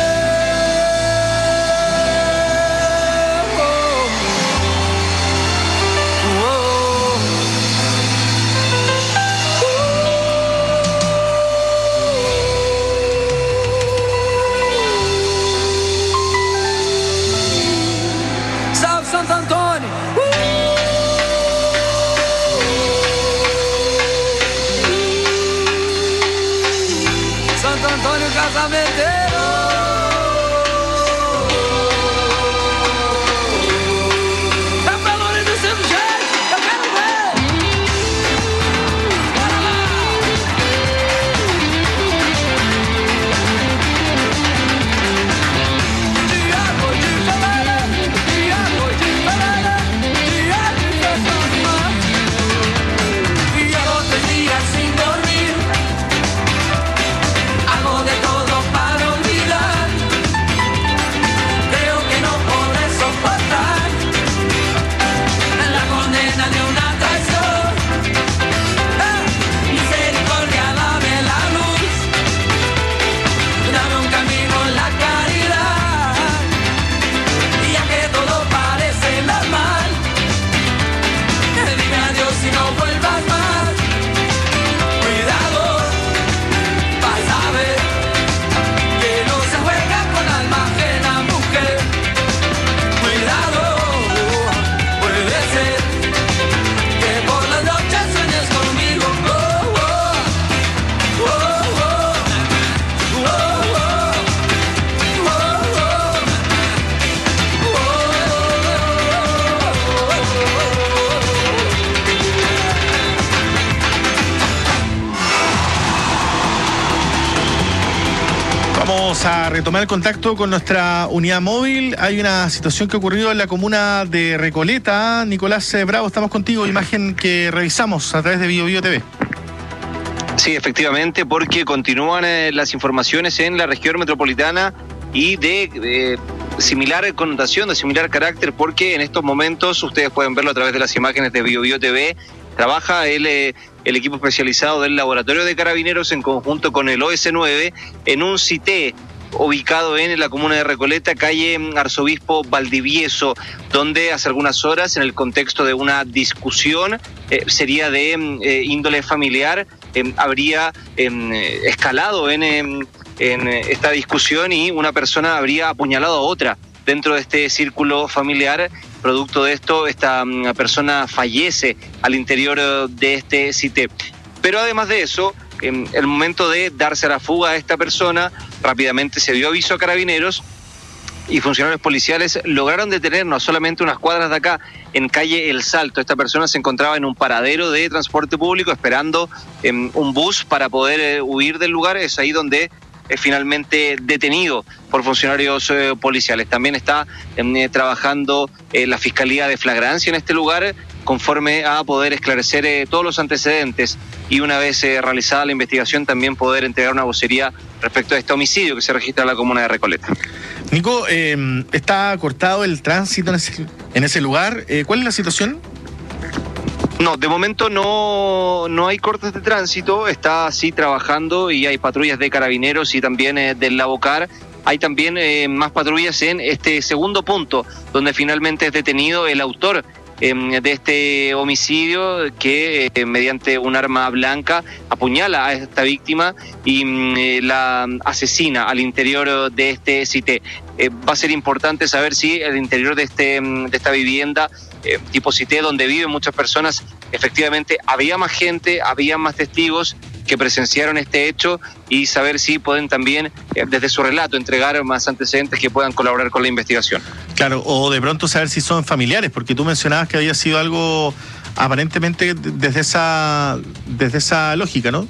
Oh, oh. Salve Santo Antônio. Santo Antônio Casamenteiro. Tá falando do seu jeito, eu quero ver. Bora lá. Diabo de Ferreira, diabo de Ferreira, diabo de Ferreira. Y a los tres días sin dormir, hago de todo para olvidar. Creo que no podré soportar la condena de una traición. Eh, Misericordia, dame la luz, dame un camino en la caridad. Y ya que todo parece normal, dime adiós y no vuelvas más. Cuidado, vas a ver que no se juega con alma ajena, mujer. Cuidado, puede ser que por las noches sueñes conmigo. Oh, oh, oh, oh, oh, oh, Vamos a retomar el contacto con nuestra unidad móvil. Hay una situación que ha ocurrido en la comuna de Recoleta. Nicolás eh, Bravo, estamos contigo. Imagen que revisamos a través de Bio Bio T V. Sí, efectivamente, porque continúan eh, las informaciones en la región metropolitana y de, de similar connotación, de similar carácter, porque en estos momentos, ustedes pueden verlo a través de las imágenes de BioBio T V, trabaja el, eh, el equipo especializado del Laboratorio de Carabineros en conjunto con el O S nueve en un C I T E ubicado en la comuna de Recoleta, calle Arzobispo Valdivieso, donde hace algunas horas, en el contexto de una discusión, eh, sería de eh, índole familiar, eh, habría eh, escalado en, eh, en esta discusión y una persona habría apuñalado a otra dentro de este círculo familiar. Producto de esto, esta um, persona fallece al interior uh, de este C I T E. Pero además de eso, en el momento de darse a la fuga a esta persona, rápidamente se dio aviso a Carabineros y funcionarios policiales lograron detener no solamente unas cuadras de acá, en calle El Salto. Esta persona se encontraba en un paradero de transporte público esperando eh, un bus para poder eh, huir del lugar. Es ahí donde es finalmente detenido por funcionarios eh, policiales. También está eh, trabajando eh, la Fiscalía de Flagrancia en este lugar, conforme a poder esclarecer eh, todos los antecedentes y una vez eh, realizada la investigación también poder entregar una vocería respecto a este homicidio que se registra en la comuna de Recoleta. Nico, eh, está cortado el tránsito en ese, en ese lugar. Eh, ¿Cuál es la situación? No, de momento no, no hay cortes de tránsito, está así trabajando y hay patrullas de Carabineros y también eh, del Lavocar. Hay también eh, más patrullas en este segundo punto, donde finalmente es detenido el autor eh, de este homicidio que eh, mediante un arma blanca apuñala a esta víctima y eh, la asesina al interior de este C I T E. Eh, va a ser importante saber si el interior de, este, de esta vivienda eh, tipo C I T E, donde viven muchas personas, efectivamente había más gente, había más testigos que presenciaron este hecho y saber si pueden también, eh, desde su relato, entregar más antecedentes que puedan colaborar con la investigación. Claro, o de pronto saber si son familiares, porque tú mencionabas que había sido algo aparentemente desde esa, desde esa lógica, ¿no?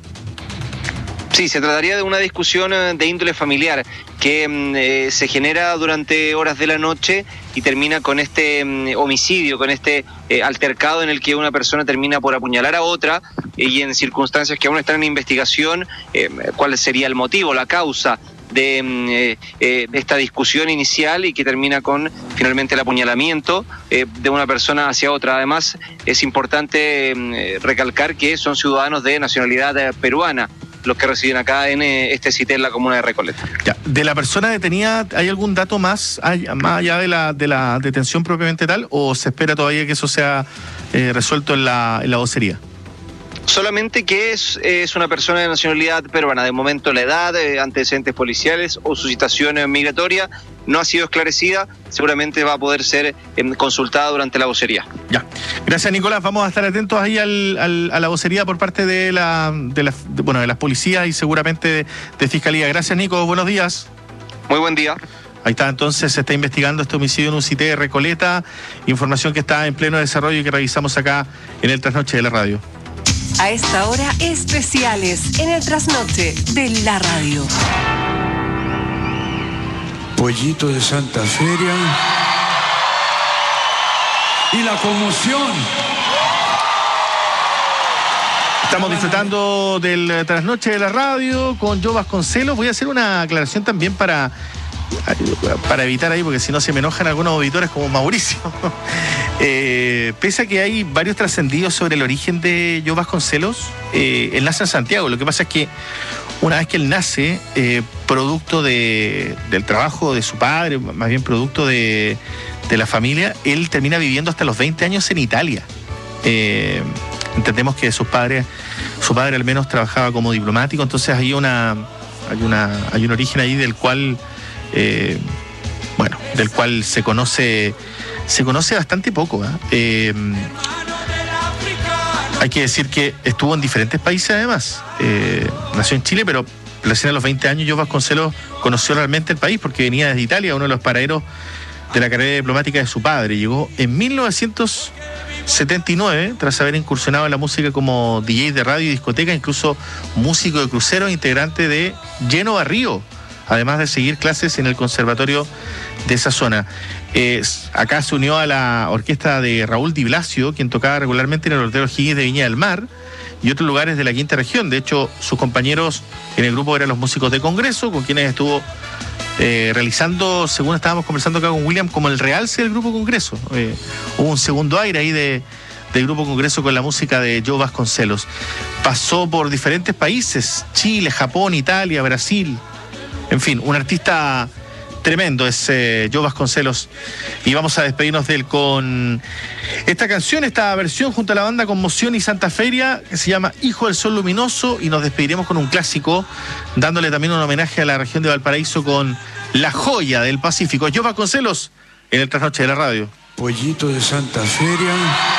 Sí, se trataría de una discusión de índole familiar que eh, se genera durante horas de la noche y termina con este eh, homicidio, con este eh, altercado en el que una persona termina por apuñalar a otra eh, y en circunstancias que aún están en investigación, eh, cuál sería el motivo, la causa de, eh, eh, de esta discusión inicial y que termina con finalmente el apuñalamiento eh, de una persona hacia otra. Además, es importante eh, recalcar que son ciudadanos de nacionalidad eh, peruana los que residen acá en eh, este C I T E en la comuna de Recoleta. Ya. ¿De la persona detenida hay algún dato más, hay, más allá de la, de la detención propiamente tal, o se espera todavía que eso sea eh, resuelto en la, en la vocería? Solamente que es, es una persona de nacionalidad peruana. De momento la edad, eh, antecedentes policiales o su situación eh, migratoria no ha sido esclarecida. Seguramente va a poder ser eh, consultada durante la vocería. Ya. Gracias, Nicolás. Vamos a estar atentos ahí al, al, a la vocería por parte de la, de, la, de, bueno, de las policías y seguramente de, de Fiscalía. Gracias, Nico. Buenos días. Muy buen día. Ahí está, entonces se está investigando este homicidio en un C I T E de Recoleta. Información que está en pleno desarrollo y que revisamos acá en el Trasnoche de la Radio. A esta hora, especiales en el Trasnoche de la Radio. Pollito de Santa Feria y la conmoción. Estamos disfrutando del Trasnoche de la Radio con Joe Vasconcelos. Voy a hacer una aclaración también para, para evitar ahí, porque si no se me enojan algunos auditores como Mauricio. Eh, pese a que hay varios trascendidos sobre el origen de Joe Vasconcelos, eh, él nace en Santiago. Lo que pasa es que una vez que él nace, eh, producto de, del trabajo de su padre, más bien producto de, de la familia, él termina viviendo hasta los veinte años en Italia. Eh, entendemos que sus padres, su padre al menos trabajaba como diplomático, entonces hay una, hay una, hay un origen ahí del cual, eh, bueno, del cual se conoce. Se conoce bastante poco. ¿eh? Eh, hay que decir que estuvo en diferentes países además. Eh, nació en Chile, pero recién a los veinte años Joe Vasconcelos conoció realmente el país porque venía desde Italia, uno de los paraderos de la carrera diplomática de su padre. Llegó en mil novecientos setenta y nueve, tras haber incursionado en la música como D J de radio y discoteca, incluso músico de crucero, integrante de Lleno a Río, además de seguir clases en el conservatorio de esa zona. Eh, acá se unió a la orquesta de Raúl Di Blasio, quien tocaba regularmente en el Ortero Higgins de Viña del Mar y otros lugares de la quinta región. De hecho, sus compañeros en el grupo eran los músicos de Congreso, con quienes estuvo eh, realizando, según estábamos conversando acá con William, como el realce del Grupo Congreso. Eh, hubo un segundo aire ahí de, del Grupo Congreso con la música de Joe Vasconcelos. Pasó por diferentes países, Chile, Japón, Italia, Brasil, en fin, un artista tremendo es eh, Joe Vasconcelos, y vamos a despedirnos de él con esta canción, esta versión junto a la banda Conmoción y Santa Feria, que se llama Hijo del Sol Luminoso, y nos despediremos con un clásico, dándole también un homenaje a la región de Valparaíso con La Joya del Pacífico. Joe Vasconcelos en el Trasnoche de la Radio. Pollito de Santa Feria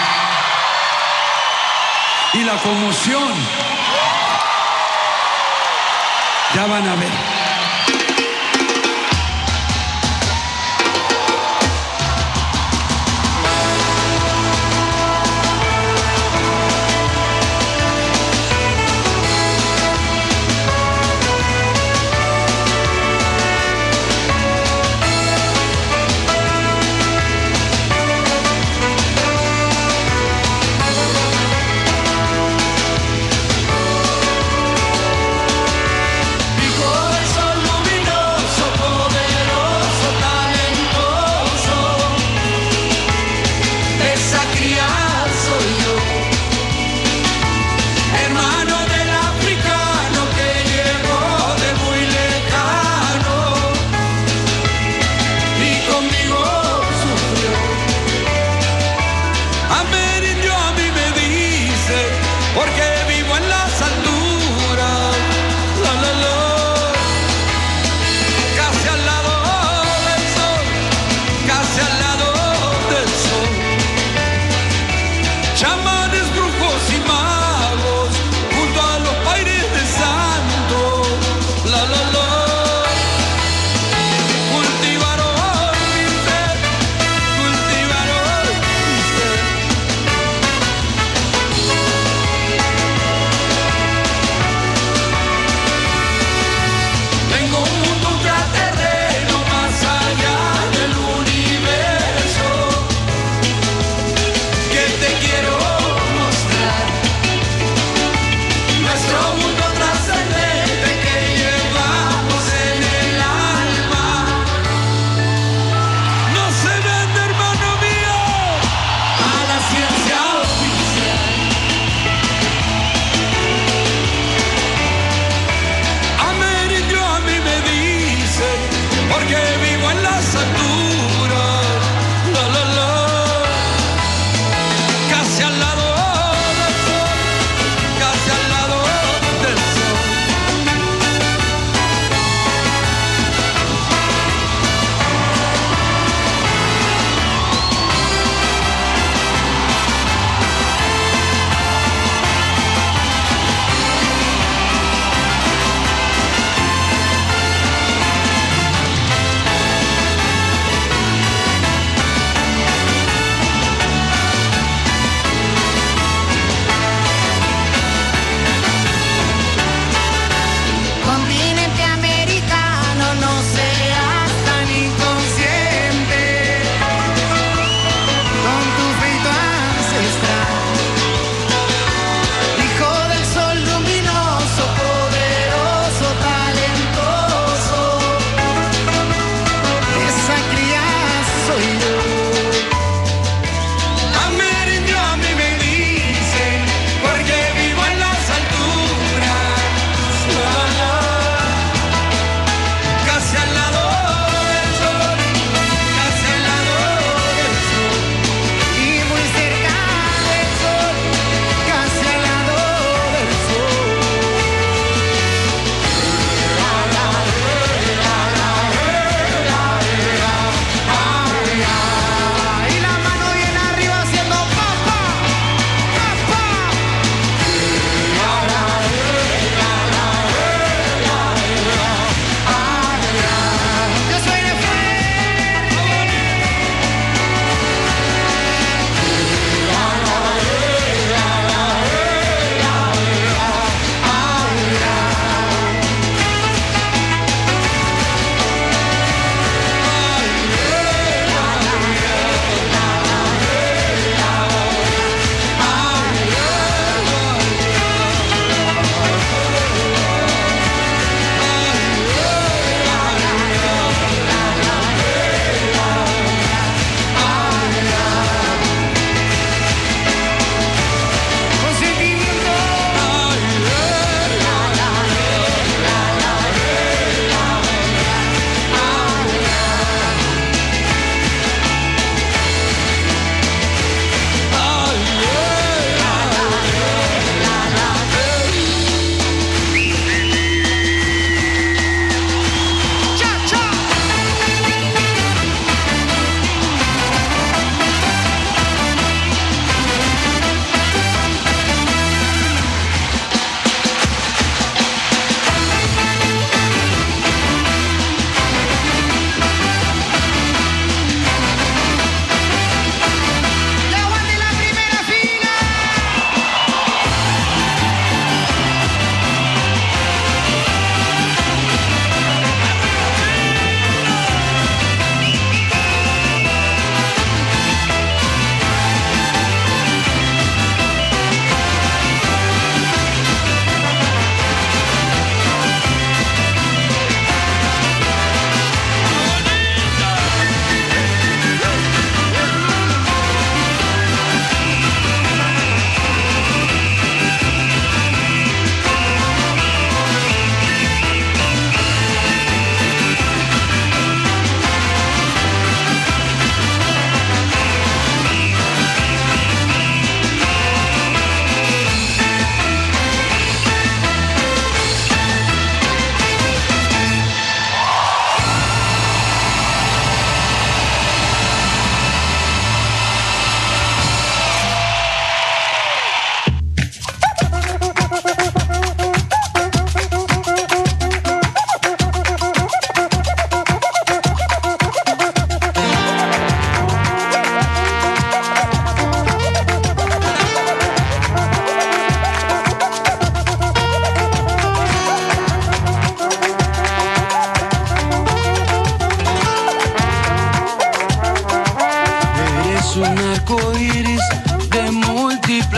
y La Conmoción. Ya van a ver. Hijo del sol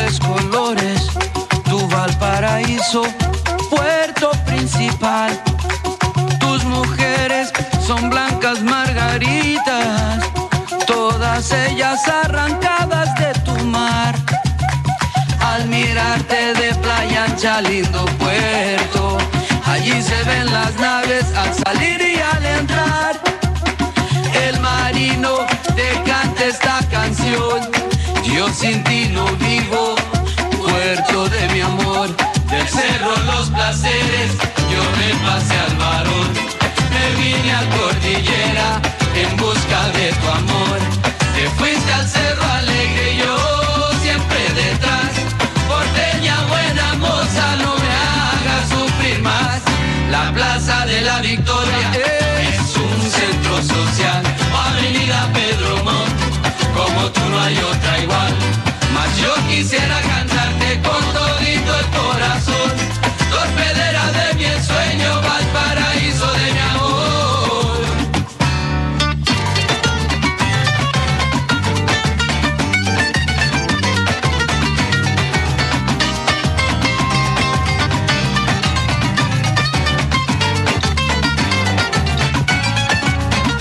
tres colores, tu Valparaíso, puerto principal. Tus mujeres son blancas margaritas, todas ellas arrancadas de tu mar. Al mirarte de Playa Ancha, lindo puerto, allí se ven las naves al salir y al entrar. El marino te canta esta canción, yo sin ti no vivo, puerto de mi amor. Del cerro Los Placeres yo me pasé al Barón, me vine a Cordillera en busca de tu amor. Te fuiste al Cerro Alegre y yo siempre detrás. Porteña buena moza, no me hagas sufrir más. La Plaza de la Victoria es un centro social, Avenida Pedro Montt, como tú no hay otra igual. Mas yo quisiera cantarte con todito el corazón, torpedera de mi ensueño, Valparaíso de mi amor.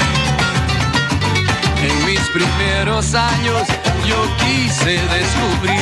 En mis primeros años yo quise descubrir